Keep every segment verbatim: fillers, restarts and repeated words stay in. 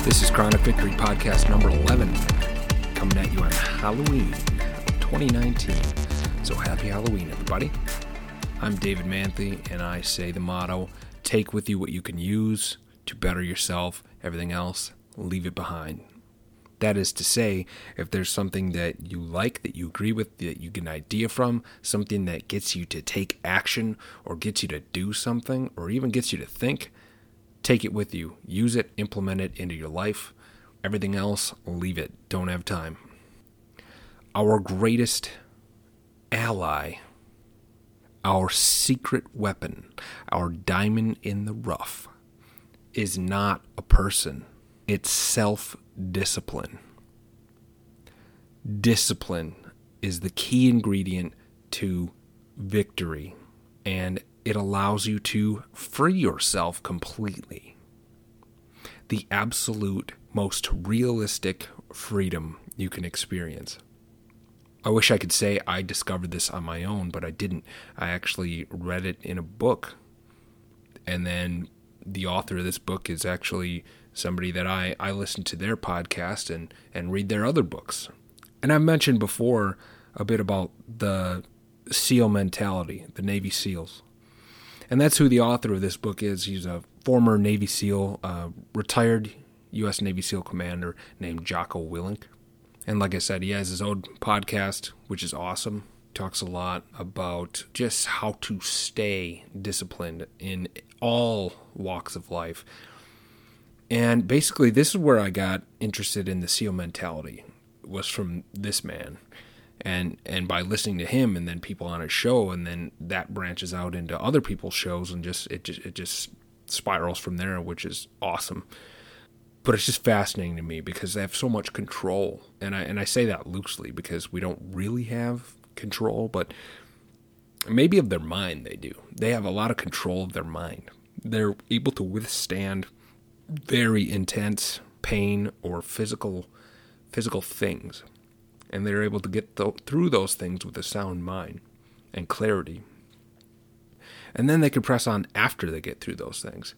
This is Chronic Victory Podcast number eleven, coming at you on Halloween twenty nineteen. So happy Halloween, everybody. I'm David Manthe, and I say the motto, take with you what you can use to better yourself. Everything else, leave it behind. That is to say, if there's something that you like, that you agree with, that you get an idea from, something that gets you to take action or gets you to do something or even gets you to think, take it with you. Use it, implement it into your life. Everything else, leave it. Don't have time. Our greatest ally, our secret weapon, our diamond in the rough, is not a person. It's self-discipline. Discipline is the key ingredient to victory, and it allows you to free yourself completely. The absolute most realistic freedom you can experience. I wish I could say I discovered this on my own, but I didn't. I actually read it in a book, and then the author of this book is actually somebody that I, I listen to their podcast and, and read their other books. And I've mentioned before a bit about the SEAL mentality, the Navy SEALs. And that's who the author of this book is. He's a former Navy SEAL, uh, retired U S Navy SEAL commander named Jocko Willink. And like I said, he has his own podcast, which is awesome. He talks a lot about just how to stay disciplined in all walks of life. And basically, this is where I got interested in the SEAL mentality, was from this man. And and by listening to him and then people on his show, and then that branches out into other people's shows, and just it just it just spirals from there, which is awesome. But it's just fascinating to me because they have so much control. And I and I say that loosely because we don't really have control, but maybe of their mind they do. They have a lot of control of their mind. They're able to withstand very intense pain or physical physical things. And they're able to get th- through those things with a sound mind and clarity. And then they can press on after they get through those things.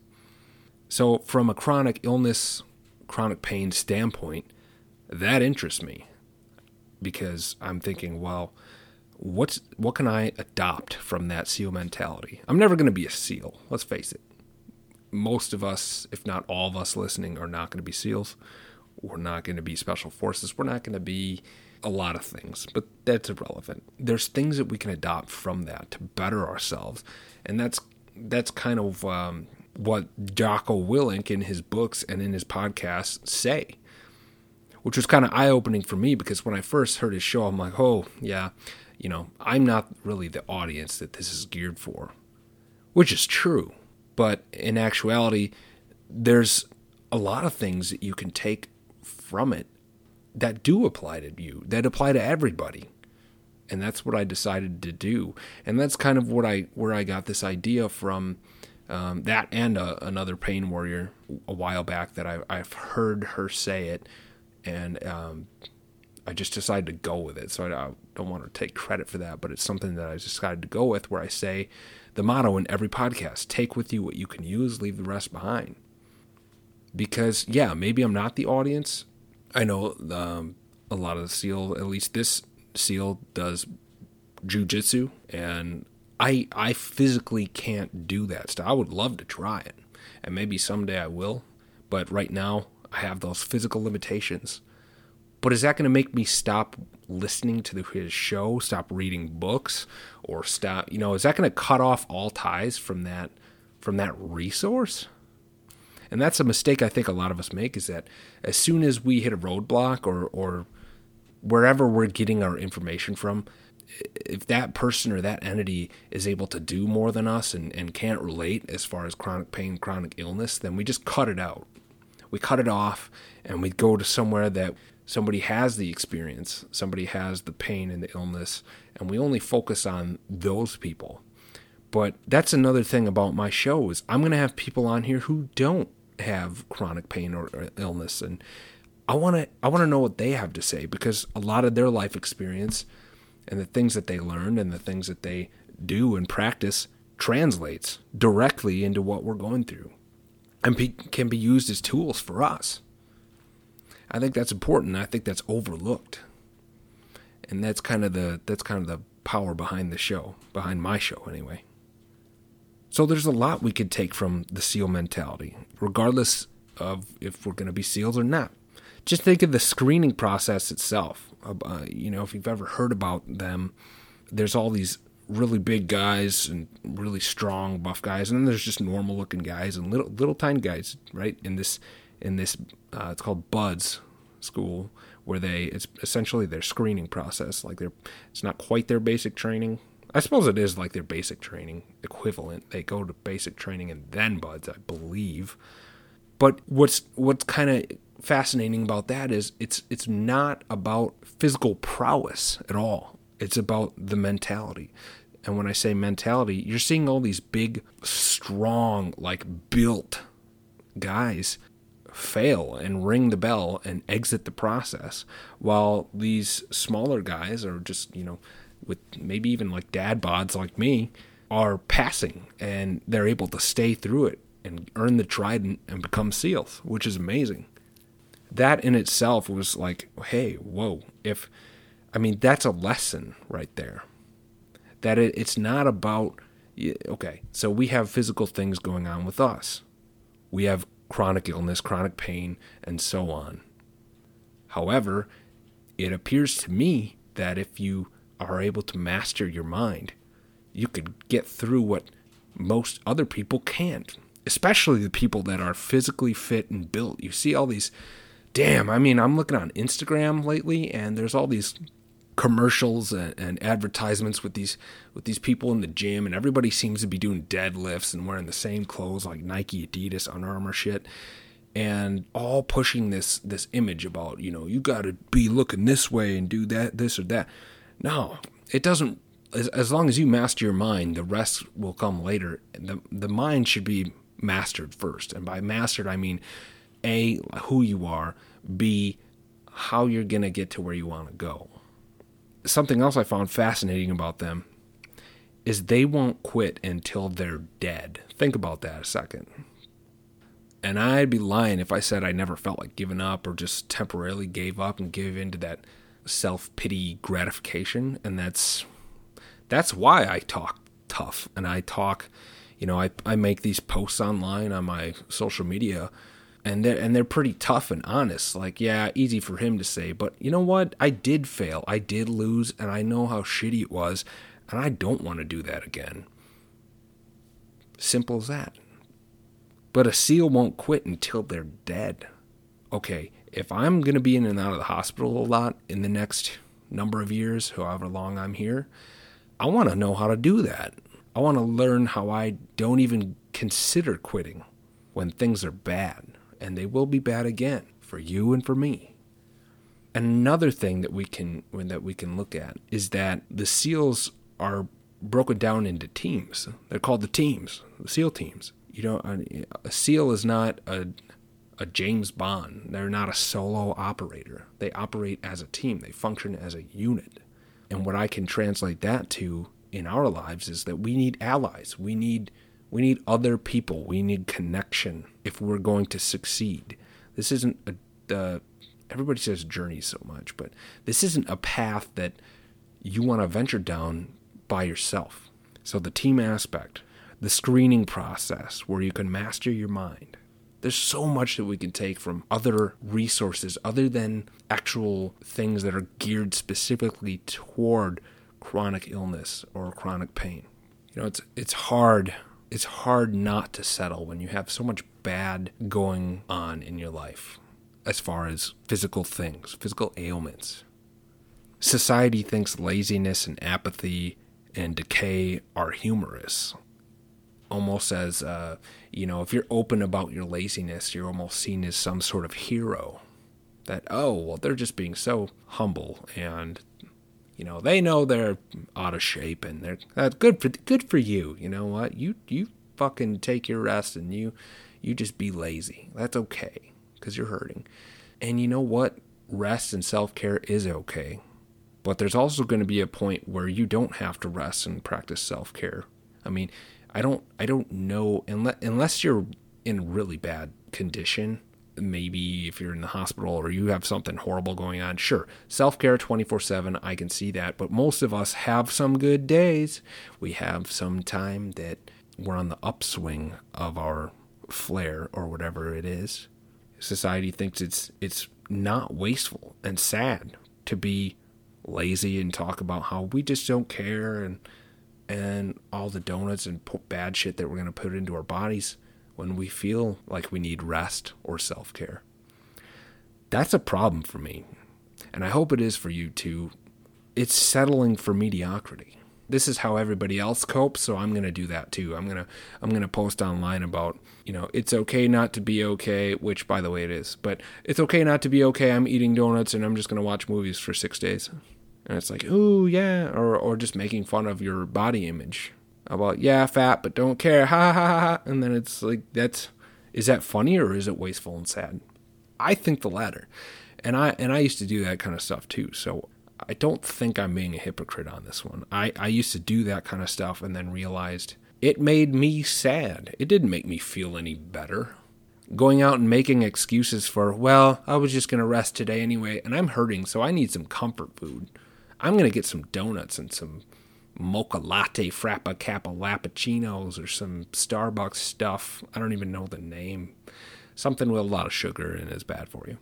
So from a chronic illness, chronic pain standpoint, that interests me. Because I'm thinking, well, what's what can I adopt from that SEAL mentality? I'm never going to be a SEAL, let's face it. Most of us, if not all of us listening, are not going to be SEALs. We're not going to be Special Forces. We're not going to be a lot of things, but that's irrelevant. There's things that we can adopt from that to better ourselves, and that's that's kind of um, what Jocko Willink in his books and in his podcasts say, which was kind of eye-opening for me because when I first heard his show, I'm like, oh, yeah, you know, I'm not really the audience that this is geared for, which is true, but in actuality, there's a lot of things that you can take from it that do apply to you, that apply to everybody. And that's what I decided to do. And that's kind of what I where I got this idea from, um, that and a, another pain warrior a while back that I, I've heard her say it, and um, I just decided to go with it. So I, I don't want to take credit for that, but it's something that I decided to go with, where I say the motto in every podcast, take with you what you can use, leave the rest behind. Because, yeah, maybe I'm not the audience. I know um, a lot of the SEAL, at least this SEAL, does jiu-jitsu, and I I physically can't do that stuff. I would love to try it, and maybe someday I will, but right now I have those physical limitations. But is that going to make me stop listening to his show, stop reading books, or stop, you know, is that going to cut off all ties from that from that resource? And that's a mistake I think a lot of us make, is that as soon as we hit a roadblock or, or wherever we're getting our information from, if that person or that entity is able to do more than us and, and can't relate as far as chronic pain, chronic illness, then we just cut it out. We cut it off and we go to somewhere that somebody has the experience, somebody has the pain and the illness, and we only focus on those people. But that's another thing about my show, is I'm going to have people on here who don't have chronic pain or, or illness, and I want to I want to know what they have to say, because a lot of their life experience and the things that they learned and the things that they do and practice translates directly into what we're going through and be, can be used as tools for us. I think that's important. I think that's overlooked. And that's kind of the that's kind of the power behind the show, behind my show anyway. So there's a lot we could take from the SEAL mentality, regardless of if we're going to be SEALs or not. Just think of the screening process itself. Uh, you know, if you've ever heard about them, there's all these really big guys and really strong, buff guys, and then there's just normal looking guys and little little tiny guys, right? In this in this uh, it's called BUD/S school, where they it's essentially their screening process. Like they're it's not quite their basic training. I suppose it is like their basic training equivalent. They go to basic training and then BUD/S, I believe. But what's what's kind of fascinating about that is it's it's not about physical prowess at all. It's about the mentality. And when I say mentality, you're seeing all these big, strong, like built guys fail and ring the bell and exit the process, while these smaller guys are just, you know, with maybe even like dad bods like me, are passing and they're able to stay through it and earn the trident and become SEALs, which is amazing. That in itself was like, hey, whoa, if, I mean, that's a lesson right there. That it, it's not about, okay, so we have physical things going on with us. We have chronic illness, chronic pain, and so on. However, it appears to me that if you are able to master your mind, you could get through what most other people can't, especially the people that are physically fit and built. You see all these, damn, I mean, I'm looking on Instagram lately, and there's all these commercials and, and advertisements with these with these people in the gym, and everybody seems to be doing deadlifts and wearing the same clothes like Nike, Adidas, Under Armour shit, and all pushing this this image about, you know, you got to be looking this way and do that, this or that. No, it doesn't. As, as long as you master your mind, the rest will come later. The the mind should be mastered first, and by mastered I mean A, who you are, B, how you're gonna get to where you want to go. Something else I found fascinating about them is they won't quit until they're dead. Think about that a second. And I'd be lying if I said I never felt like giving up or just temporarily gave up and gave into that self-pity gratification. And that's that's why I talk tough. And I talk, you know, I, I make these posts online on my social media, And they're, and they're pretty tough and honest. Like, yeah, easy for him to say, but you know what? I did fail. I did lose, and I know how shitty it was, and I don't want to do that again. Simple as that. But a SEAL won't quit until they're dead. Okay, if I'm going to be in and out of the hospital a lot in the next number of years, however long I'm here, I want to know how to do that. I want to learn how I don't even consider quitting when things are bad. And they will be bad again for you and for me. Another thing that we can that we can look at is that the SEALs are broken down into teams. They're called the teams, the SEAL teams. You know, a SEAL is not a a James Bond. They're not a solo operator. They operate as a team. They function as a unit. And what I can translate that to in our lives is that we need allies. We need We need other people. We need connection if we're going to succeed. This isn't a, uh, everybody says journey so much, but this isn't a path that you want to venture down by yourself. So the team aspect, the screening process where you can master your mind. There's so much that we can take from other resources other than actual things that are geared specifically toward chronic illness or chronic pain. You know, it's it's hard It's hard not to settle when you have so much bad going on in your life as far as physical things, physical ailments. Society thinks laziness and apathy and decay are humorous. Almost as, uh, you know, if you're open about your laziness, you're almost seen as some sort of hero. That, oh, well, they're just being so humble and, you know, they know they're out of shape and they're uh, good for good for you. You know what? You you fucking take your rest and you you just be lazy. That's okay because you're hurting. And you know what? Rest and self-care is okay. But there's also going to be a point where you don't have to rest and practice self-care. I mean, I don't I don't know unless unless you're in really bad condition, maybe if you're in the hospital or you have something horrible going on, sure, self-care twenty-four seven, I can see that. But most of us have some good days. We have some time that we're on the upswing of our flare or whatever it is. Society thinks it's it's not wasteful and sad to be lazy and talk about how we just don't care and and all the donuts and bad shit that we're going to put into our bodies when we feel like we need rest or self-care. That's a problem for me, and I hope it is for you too. It's settling for mediocrity. This is how everybody else copes, so I'm going to do that too. I'm going to I'm going to post online about, you know, it's okay not to be okay, which by the way it is. But it's okay not to be okay. I'm eating donuts and I'm just going to watch movies for six days. And it's like, ooh, yeah, or or just making fun of your body image. About, yeah, fat, but don't care, ha ha ha ha. And then it's like, that's, is that funny or is it wasteful and sad? I think the latter. And I and I used to do that kind of stuff too. So I don't think I'm being a hypocrite on this one. I, I used to do that kind of stuff and then realized it made me sad. It didn't make me feel any better. Going out and making excuses for, well, I was just going to rest today anyway, and I'm hurting, so I need some comfort food. I'm going to get some donuts and some mocha latte frappa kappa lappuccinos or some Starbucks stuff. I don't even know the name. Something with a lot of sugar and is bad for you.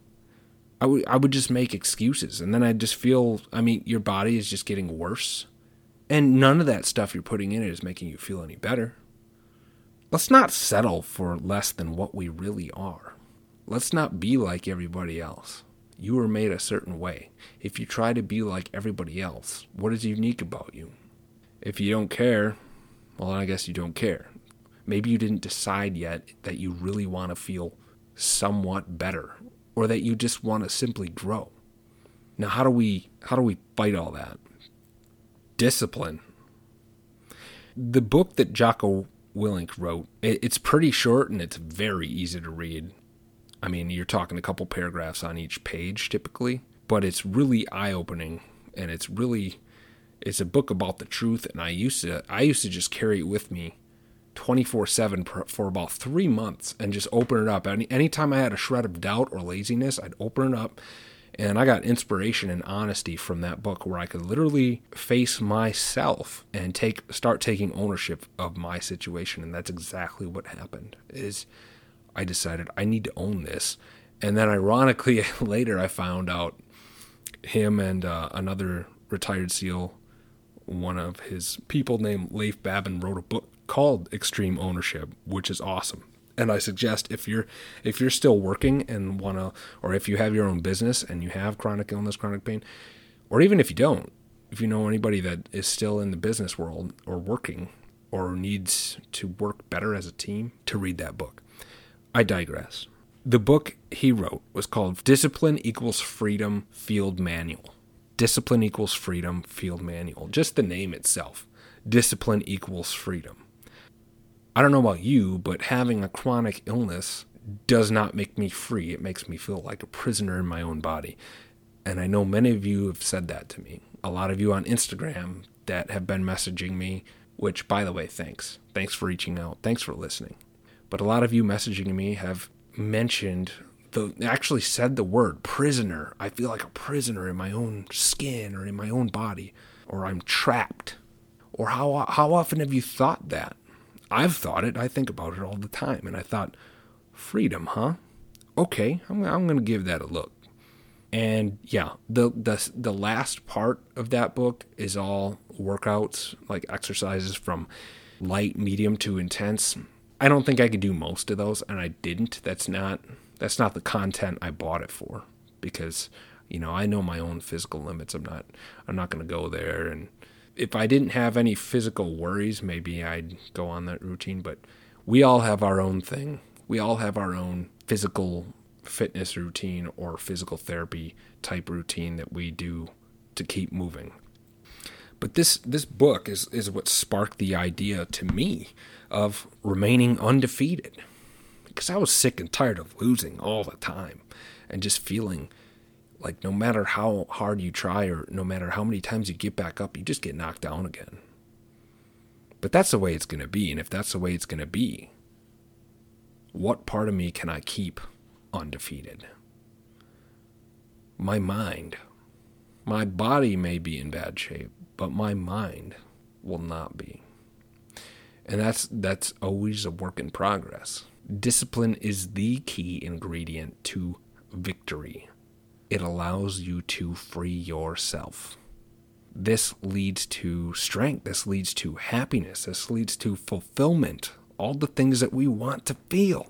I would I would just make excuses, and then I'd just feel, I mean, your body is just getting worse, and none of that stuff you're putting in it is making you feel any better. Let's not settle for less than what we really are. Let's not be like everybody else. You were made a certain way. If you try to be like everybody else, what is unique about you? If you don't care, well, I guess you don't care. Maybe you didn't decide yet that you really want to feel somewhat better, or that you just want to simply grow. Now, how do we how do we fight all that? Discipline. The book that Jocko Willink wrote, it's pretty short and it's very easy to read. I mean, you're talking a couple paragraphs on each page typically, but it's really eye-opening, and it's really, it's a book about the truth, and I used to I used to just carry it with me twenty-four seven for about three months and just open it up. Any anytime I had a shred of doubt or laziness, I'd open it up, and I got inspiration and honesty from that book where I could literally face myself and take start taking ownership of my situation. And that's exactly what happened. Is I decided I need to own this. And then ironically later I found out him and uh, another retired SEAL, one of his people named Leif Babin, wrote a book called Extreme Ownership, which is awesome. And I suggest if you're if you're still working and want to, or if you have your own business and you have chronic illness, chronic pain, or even if you don't, if you know anybody that is still in the business world or working or needs to work better as a team, to read that book. I digress. The book he wrote was called Discipline Equals Freedom Field Manual. Discipline Equals Freedom Field Manual. Just the name itself. Discipline equals freedom. I don't know about you, but having a chronic illness does not make me free. It makes me feel like a prisoner in my own body. And I know many of you have said that to me. A lot of you on Instagram that have been messaging me, which, by the way, thanks. Thanks for reaching out. Thanks for listening. But a lot of you messaging me have mentioned, the actually said the word prisoner. I feel like a prisoner in my own skin or in my own body, or I'm trapped. Or how how often have you thought that? I've thought it. I think about it all the time. And I thought, freedom, huh? Okay, I'm, I'm going to give that a look. And yeah, the, the the last part of that book is all workouts, like exercises from light, medium to intense. I don't think I could do most of those, and I didn't. That's not that's not the content I bought it for, because, you know, I know my own physical limits. I'm not I'm not going to go there. And if I didn't have any physical worries, maybe I'd go on that routine. But we all have our own thing. We all have our own physical fitness routine or physical therapy type routine that we do to keep moving. But this this book is, is what sparked the idea to me of remaining undefeated. Because I was sick and tired of losing all the time and just feeling like no matter how hard you try or no matter how many times you get back up, you just get knocked down again. But that's the way it's going to be. And if that's the way it's going to be, what part of me can I keep undefeated. My mind, my body may be in bad shape, but my mind will not be. And that's that's always a work in progress. Discipline is the key ingredient to victory. It allows you to free yourself. This leads to strength. This leads to happiness. This leads to fulfillment. All the things that we want to feel.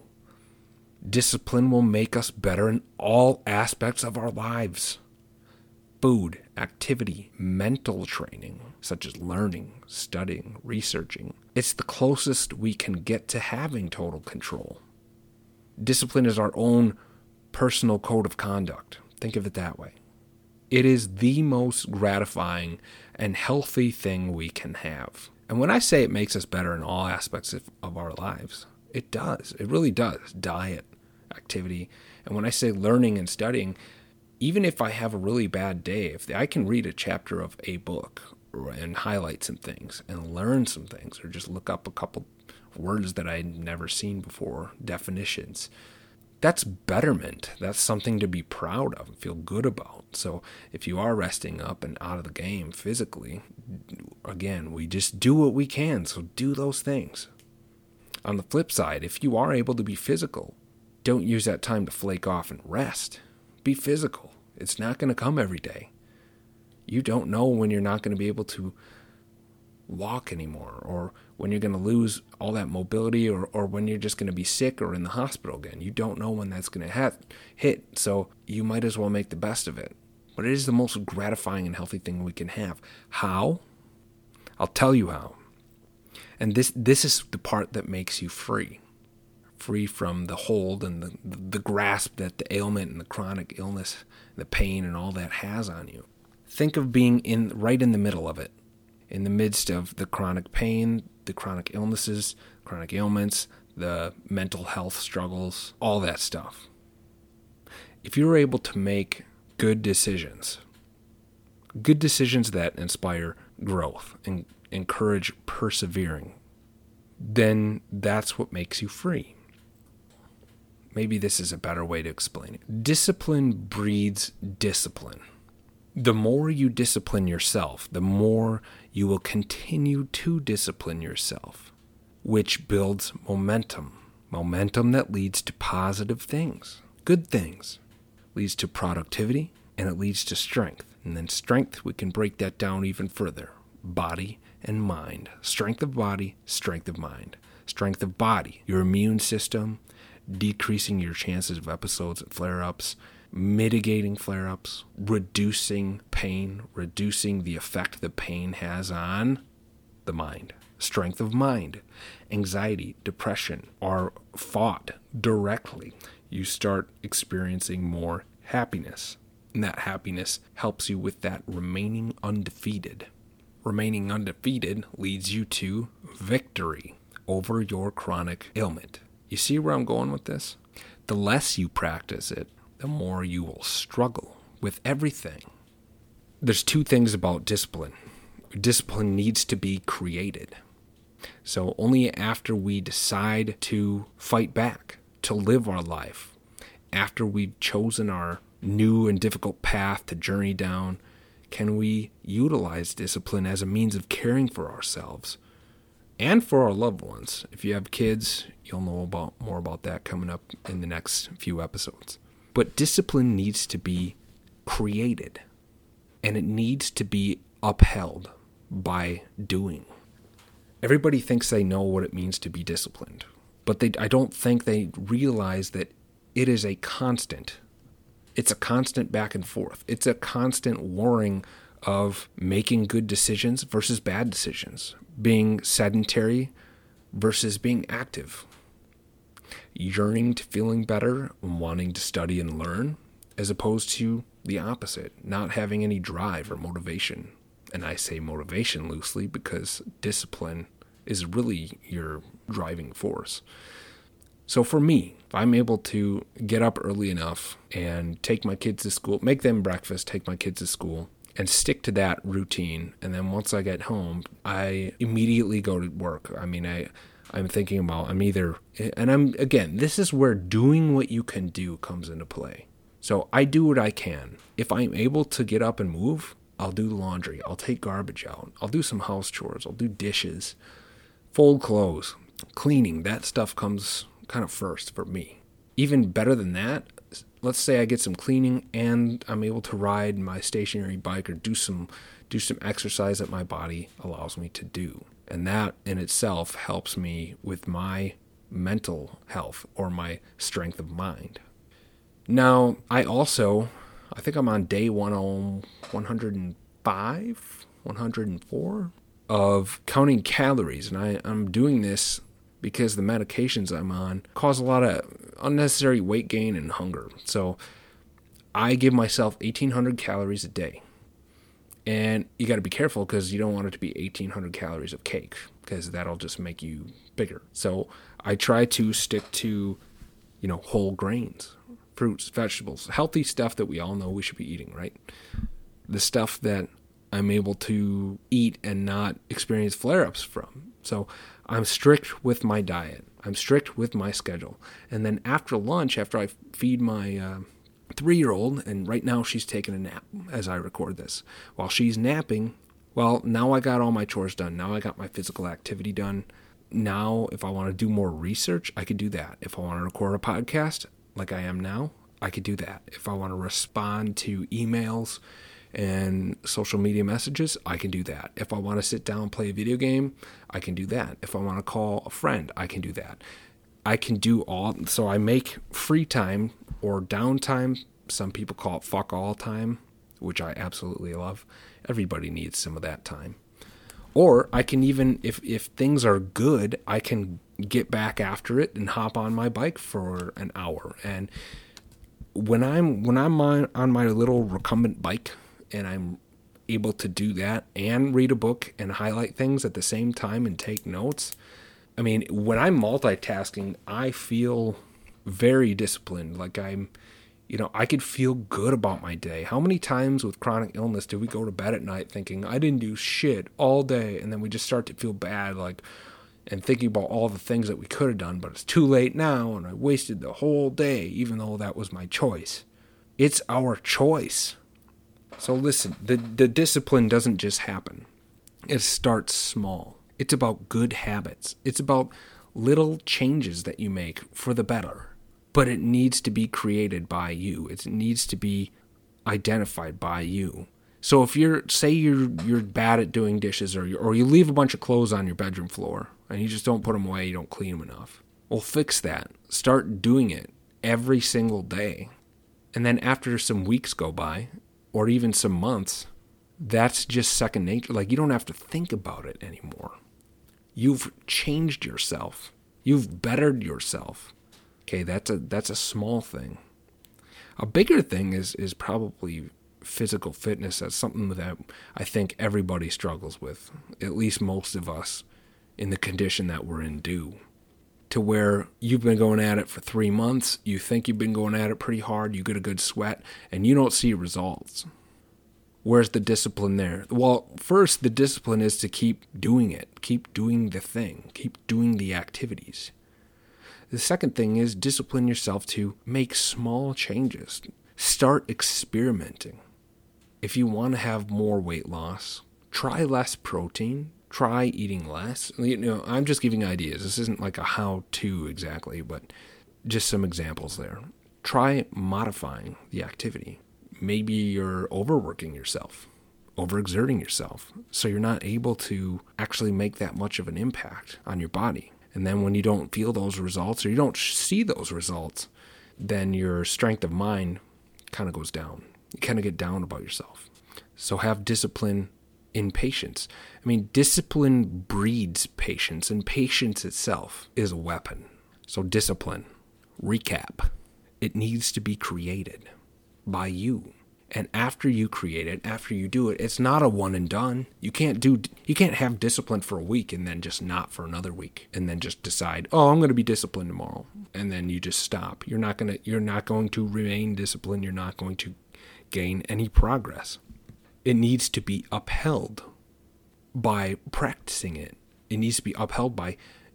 Discipline will make us better in all aspects of our lives. Food, activity, mental training, such as learning, studying, researching. It's the closest we can get to having total control. Discipline is our own personal code of conduct. Think of it that way. It is the most gratifying and healthy thing we can have. And when I say it makes us better in all aspects of, of our lives, it does. It really does. Diet, activity. And when I say learning and studying, even if I have a really bad day, if I can read a chapter of a book and highlight some things and learn some things, or just look up a couple words that I'd never seen before, definitions, that's betterment. That's something to be proud of and feel good about. So if you are resting up and out of the game physically, again, we just do what we can. So do those things. On the flip side, if you are able to be physical, don't use that time to flake off and rest. Be physical. It's not going to come every day. You don't know when you're not going to be able to walk anymore, or when you're going to lose all that mobility, or, or when you're just going to be sick or in the hospital again. You don't know when that's going to ha- hit, so you might as well make the best of it. But it is the most gratifying and healthy thing we can have. How? I'll tell you how. And this this is the part that makes you free. Free from the hold and the, the grasp that the ailment and the chronic illness, the pain and all that has on you. Think of being in right in the middle of it, in the midst of the chronic pain, the chronic illnesses, chronic ailments, the mental health struggles, all that stuff. If you're able to make good decisions, good decisions that inspire growth and encourage persevering, then that's what makes you free. Maybe this is a better way to explain it. Discipline breeds discipline. The more you discipline yourself, the more you will continue to discipline yourself, which builds momentum. Momentum that leads to positive things, good things, leads to productivity, and it leads to strength. And then strength, we can break that down even further. Body and mind. Strength of body, strength of mind. Strength of body, your immune system, decreasing your chances of episodes and flare-ups, mitigating flare-ups, reducing pain, reducing the effect the pain has on the mind. Strength of mind, anxiety, depression are fought directly. You start experiencing more happiness, and that happiness helps you with that remaining undefeated. Remaining undefeated leads you to victory over your chronic ailment. You see where I'm going with this? The less you practice it, the more you will struggle with everything. There's two things about discipline. Discipline needs to be created. So only after we decide to fight back, to live our life, after we've chosen our new and difficult path to journey down, can we utilize discipline as a means of caring for ourselves and for our loved ones. If you have kids, you'll know about more about that coming up in the next few episodes. But discipline needs to be created, and it needs to be upheld by doing. Everybody thinks they know what it means to be disciplined, but they, I don't think they realize that it is a constant. It's a constant back and forth. It's a constant warring of making good decisions versus bad decisions, being sedentary versus being active, yearning to feeling better and wanting to study and learn, as opposed to the opposite, not having any drive or motivation. And I say motivation loosely because discipline is really your driving force. So for me, if I'm able to get up early enough and take my kids to school, make them breakfast, take my kids to school, and stick to that routine, and then once I get home, I immediately go to work. I mean, I I'm thinking about, I'm either, and I'm, again, this is where doing what you can do comes into play. So I do what I can. If I'm able to get up and move, I'll do laundry. I'll take garbage out. I'll do some house chores. I'll do dishes, fold clothes, cleaning. That stuff comes kind of first for me. Even better than that, let's say I get some cleaning and I'm able to ride my stationary bike or do some do some exercise that my body allows me to do. And that in itself helps me with my mental health or my strength of mind. Now, I also, I think I'm on day one hundred five, one hundred four of counting calories. And I, I'm doing this because the medications I'm on cause a lot of unnecessary weight gain and hunger. So I give myself eighteen hundred calories a day. And you got to be careful because you don't want it to be eighteen hundred calories of cake because that'll just make you bigger. So I try to stick to, you know, whole grains, fruits, vegetables, healthy stuff that we all know we should be eating, right? The stuff that I'm able to eat and not experience flare-ups from. So I'm strict with my diet. I'm strict with my schedule. And then after lunch, after I feed my uh, three-year-old, and right now she's taking a nap as I record this. While she's napping, well, now I got all my chores done. Now I got my physical activity done. Now, if I want to do more research, I could do that. If I want to record a podcast like I am now, I could do that. If I want to respond to emails and social media messages, I can do that. If I want to sit down and play a video game, I can do that. If I want to call a friend, I can do that. I can do all, so I make free time or downtime. Some people call it fuck all time, which I absolutely love. Everybody needs some of that time. Or I can even, if, if things are good, I can get back after it and hop on my bike for an hour. And when I'm when I'm on, on my little recumbent bike and I'm able to do that and read a book and highlight things at the same time and take notes, I mean, when I'm multitasking, I feel very disciplined. Like I'm, you know, I could feel good about my day. How many times with chronic illness do we go to bed at night thinking, I didn't do shit all day, and then we just start to feel bad, like, and thinking about all the things that we could have done, but it's too late now, and I wasted the whole day, even though that was my choice. It's our choice. So listen, the, the discipline doesn't just happen. It starts small. It's about good habits. It's about little changes that you make for the better. But it needs to be created by you. It needs to be identified by you. So if you're, say you're you're bad at doing dishes, or you, or you leave a bunch of clothes on your bedroom floor and you just don't put them away, you don't clean them enough. Well, fix that. Start doing it every single day. And then after some weeks go by, or even some months, that's just second nature. Like, you don't have to think about it anymore. You've changed yourself. You've bettered yourself. Okay, that's a that's a small thing. A bigger thing is is probably physical fitness. That's something that I think everybody struggles with, at least most of us in the condition that we're in do. To where you've been going at it for three months, you think you've been going at it pretty hard, you get a good sweat, and you don't see results. Where's the discipline there? Well, first, the discipline is to keep doing it. Keep doing the thing. Keep doing the activities. The second thing is discipline yourself to make small changes. Start experimenting. If you want to have more weight loss, try less protein. Try eating less. You know, I'm just giving ideas. This isn't like a how-to exactly, but just some examples there. Try modifying the activity. Maybe you're overworking yourself, overexerting yourself, so you're not able to actually make that much of an impact on your body. And then when you don't feel those results, or you don't see those results, then your strength of mind kind of goes down. You kind of get down about yourself. So have discipline in patience. I mean, discipline breeds patience, and patience itself is a weapon. So discipline, recap, it needs to be created by you. And after you create it, after you do it, it's not a one and done. You can't do, you can't have discipline for a week and then just not for another week, and then just decide, oh, I'm going to be disciplined tomorrow, and then you just stop. You're not going to, you're not going to remain disciplined. You're not going to gain any progress. It needs to be upheld by practicing it. It needs to be upheld by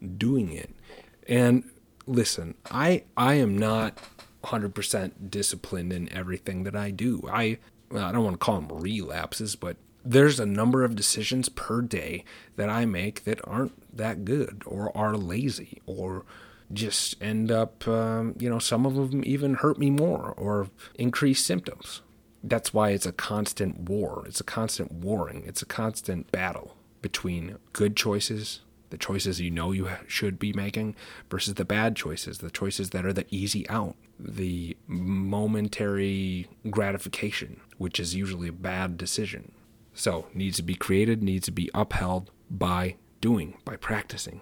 doing it. And listen, I I am not one hundred percent disciplined in everything that I do. I well, I don't want to call them relapses, but there's a number of decisions per day that I make that aren't that good or are lazy or just end up, um, you know, some of them even hurt me more or increase symptoms. That's why it's a constant war. It's a constant warring. It's a constant battle between good choices, the choices you know you should be making, versus the bad choices, the choices that are the easy out, the momentary gratification, which is usually a bad decision. So, needs to be created, needs to be upheld by doing, by practicing.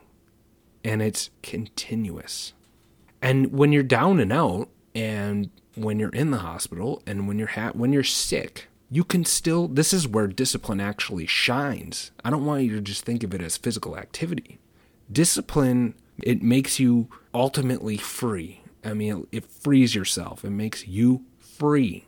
And it's continuous. And when you're down and out, and when you're in the hospital, and when you're ha- when you're sick, you can still, this is where discipline actually shines. I don't want you to just think of it as physical activity. Discipline, it makes you ultimately free. I mean, it frees yourself. It makes you free.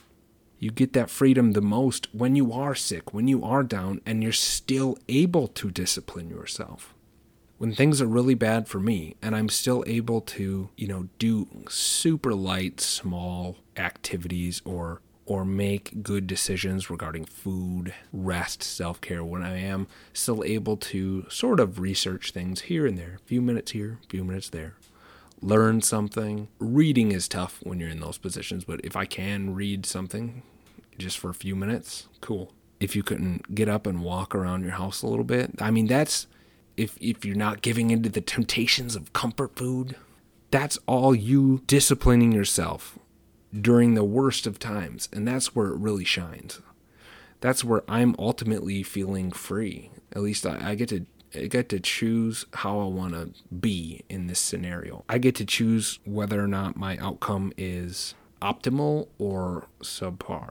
You get that freedom the most when you are sick, when you are down, and you're still able to discipline yourself. When things are really bad for me, and I'm still able to, you know, do super light, small activities or or make good decisions regarding food, rest, self-care, when I am still able to sort of research things here and there, a few minutes here, a few minutes there. Learn something. Reading is tough when you're in those positions, but if I can read something just for a few minutes, cool. If you couldn't get up and walk around your house a little bit, I mean, that's, if if you're not giving into the temptations of comfort food, that's all you disciplining yourself during the worst of times, and that's where it really shines. That's where I'm ultimately feeling free. At least I, I get to I get to choose how I want to be in this scenario. I get to choose whether or not my outcome is optimal or subpar.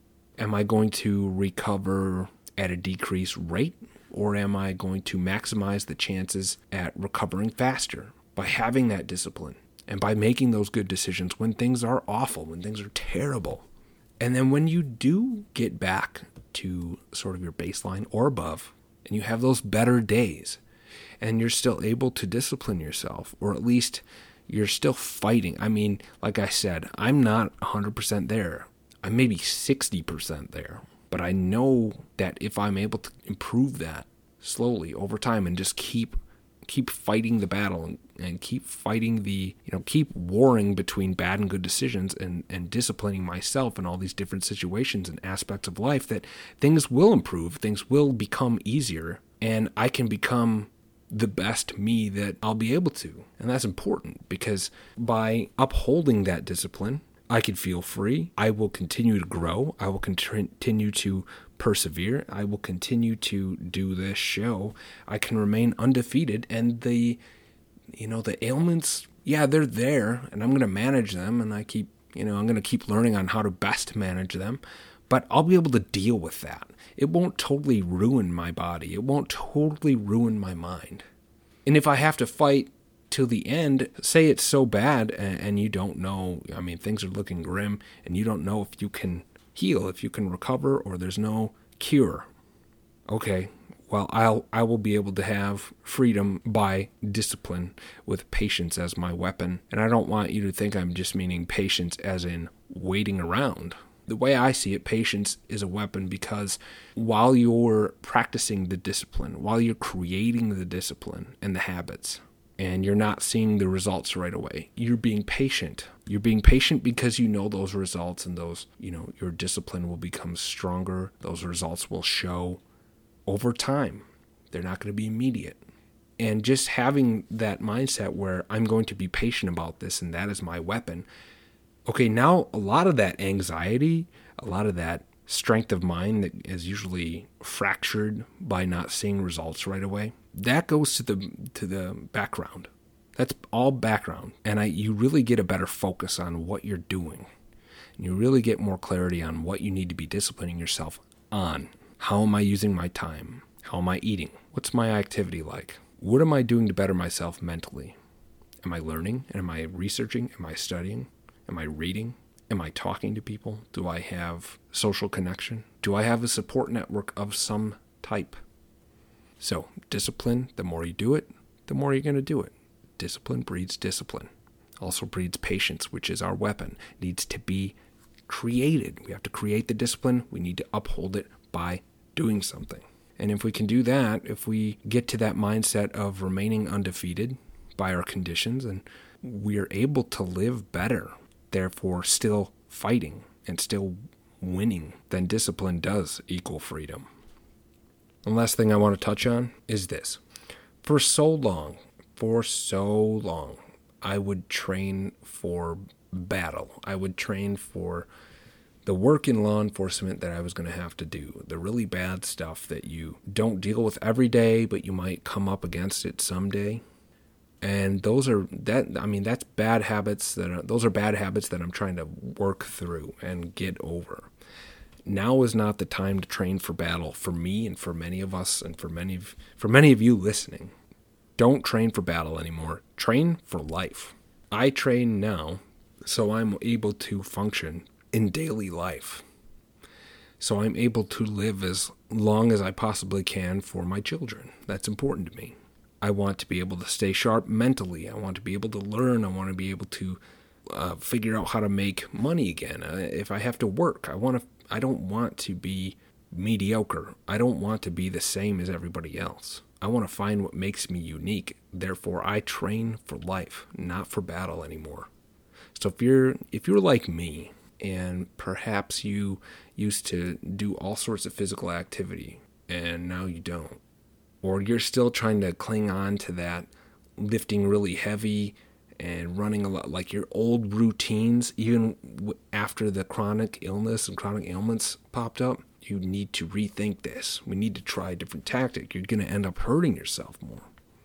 Am I going to recover at a decreased rate, or am I going to maximize the chances at recovering faster by having that discipline and by making those good decisions when things are awful, when things are terrible? And then when you do get back to sort of your baseline or above, and you have those better days, and you're still able to discipline yourself, or at least you're still fighting. I mean, like I said, I'm not one hundred percent there. I'm maybe sixty percent there. But I know that if I'm able to improve that slowly over time and just keep keep fighting the battle and, and keep fighting the, you know, keep warring between bad and good decisions and, and disciplining myself in all these different situations and aspects of life, that things will improve, things will become easier, and I can become the best me that I'll be able to. And that's important, because by upholding that discipline, I can feel free. I will continue to grow. I will continue to persevere. I will continue to do this show. I can remain undefeated, and the, you know, the ailments, yeah, they're there, and I'm going to manage them, and I keep, you know, I'm going to keep learning on how to best manage them, but I'll be able to deal with that. It won't totally ruin my body. It won't totally ruin my mind. And if I have to fight till the end, say it's so bad and, and you don't know, I mean, things are looking grim, and you don't know if you can heal, if you can recover, or there's no cure. Okay, well, I'll I will be able to have freedom by discipline, with patience as my weapon. And I don't want you to think I'm just meaning patience as in waiting around. The way I see it, patience is a weapon, because while you're practicing the discipline, while you're creating the discipline and the habits, and you're not seeing the results right away, you're being patient. You're being patient because you know those results, and those, you know, your discipline will become stronger. Those results will show over time. They're not going to be immediate. And just having that mindset where I'm going to be patient about this, and that is my weapon. Okay, now a lot of that anxiety, a lot of that strength of mind that is usually fractured by not seeing results right away, that goes to the to the background. That's all background. And I you really get a better focus on what you're doing. And you really get more clarity on what you need to be disciplining yourself on. How am I using my time? How am I eating? What's my activity like? What am I doing to better myself mentally? Am I learning? Am I researching? Am I studying? Am I reading? Am I talking to people? Do I have social connection? Do I have a support network of some type? So, discipline, the more you do it, the more you're going to do it. Discipline breeds discipline. Also breeds patience, which is our weapon. It needs to be created. We have to create the discipline. We need to uphold it by doing something. And if we can do that, if we get to that mindset of remaining undefeated by our conditions, and we are able to live better, therefore still fighting and still winning, then discipline does equal freedom. The last thing I want to touch on is this. For so long, for so long, I would train for battle. I would train for the work in law enforcement that I was going to have to do, the really bad stuff that you don't deal with every day, but you might come up against it someday. And those are that. I mean, that's bad habits. That are, those are bad habits that I'm trying to work through and get over. Now is not the time to train for battle for me and for many of us and for many of for many of you listening. Don't train for battle anymore. Train for life. I train now so I'm able to function in daily life. So I'm able to live as long as I possibly can for my children. That's important to me. I want to be able to stay sharp mentally. I want to be able to learn. I want to be able to uh, figure out how to make money again. Uh, if I have to work, I want to. I don't want to be mediocre. I don't want to be the same as everybody else. I want to find what makes me unique. Therefore, I train for life, not for battle anymore. So if you're if you're like me, and perhaps you used to do all sorts of physical activity, and now you don't, or you're still trying to cling on to that lifting really heavy and running a lot, like your old routines, even after the chronic illness and chronic ailments popped up, you need to rethink this. We need to try a different tactic. You're going to end up hurting yourself more.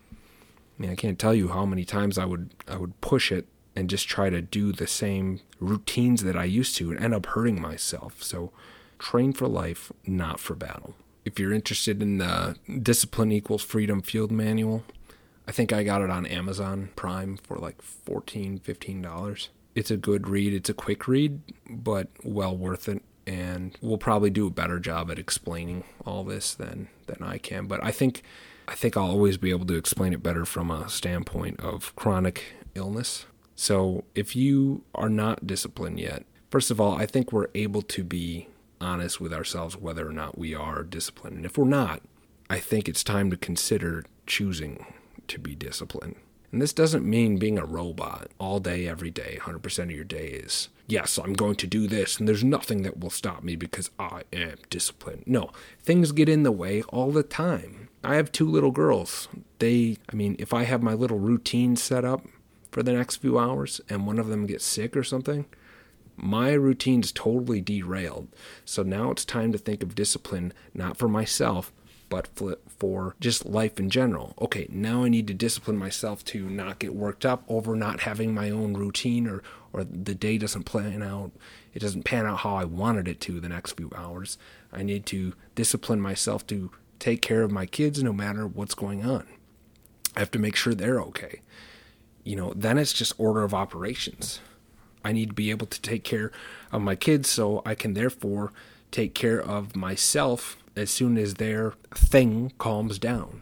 I mean, I can't tell you how many times I would I would push it and just try to do the same routines that I used to and end up hurting myself. So train for life, not for battle. If you're interested in the Discipline Equals Freedom Field Manual, I think I got it on Amazon Prime for like fourteen dollars, fifteen dollars. It's a good read. It's a quick read, but well worth it. And we'll probably do a better job at explaining all this than, than I can. But I think I think I'll always be able to explain it better from a standpoint of chronic illness. So if you are not disciplined yet, first of all, I think we're able to be honest with ourselves whether or not we are disciplined. And if we're not, I think it's time to consider choosing to be disciplined. And this doesn't mean being a robot all day, every day, one hundred percent of your day is, yes, I'm going to do this, and there's nothing that will stop me because I am disciplined. No, things get in the way all the time. I have two little girls. They, I mean, if I have my little routine set up for the next few hours and one of them gets sick or something, my routine's totally derailed. So now it's time to think of discipline, not for myself, but for just life in general. Okay, now I need to discipline myself to not get worked up over not having my own routine, or, or the day doesn't plan out, it doesn't pan out how I wanted it to the next few hours. I need to discipline myself to take care of my kids no matter what's going on. I have to make sure they're okay. You know, then it's just order of operations. I need to be able to take care of my kids so I can therefore take care of myself as soon as their thing calms down.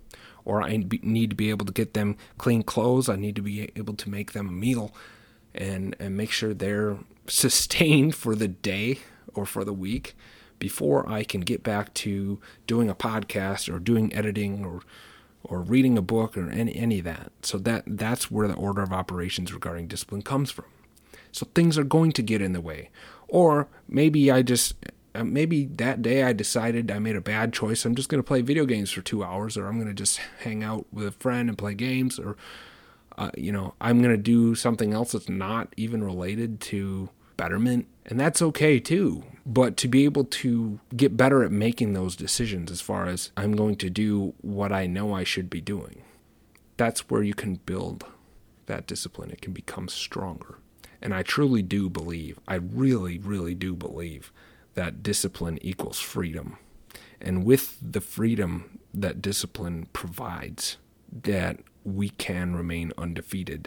Or I need to be able to get them clean clothes. I need to be able to make them a meal and, and make sure they're sustained for the day or for the week before I can get back to doing a podcast or doing editing or or reading a book or any, any of that. So that that's where the order of operations regarding discipline comes from. So things are going to get in the way. Or maybe I just... Maybe that day I decided I made a bad choice. I'm just going to play video games for two hours, or I'm going to just hang out with a friend and play games, or, uh, you know, I'm going to do something else that's not even related to betterment. And that's okay too. But to be able to get better at making those decisions as far as I'm going to do what I know I should be doing, that's where you can build that discipline. It can become stronger. And I truly do believe, I really, really do believe that discipline equals freedom. And with the freedom that discipline provides, that we can remain undefeated.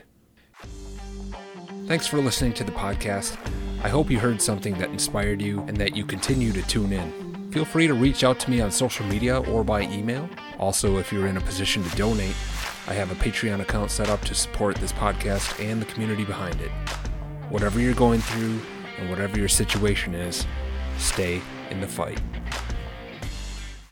Thanks for listening to the podcast. I hope you heard something that inspired you and that you continue to tune in. Feel free to reach out to me on social media or by email. Also, if you're in a position to donate, I have a Patreon account set up to support this podcast and the community behind it. Whatever you're going through and whatever your situation is, stay in the fight.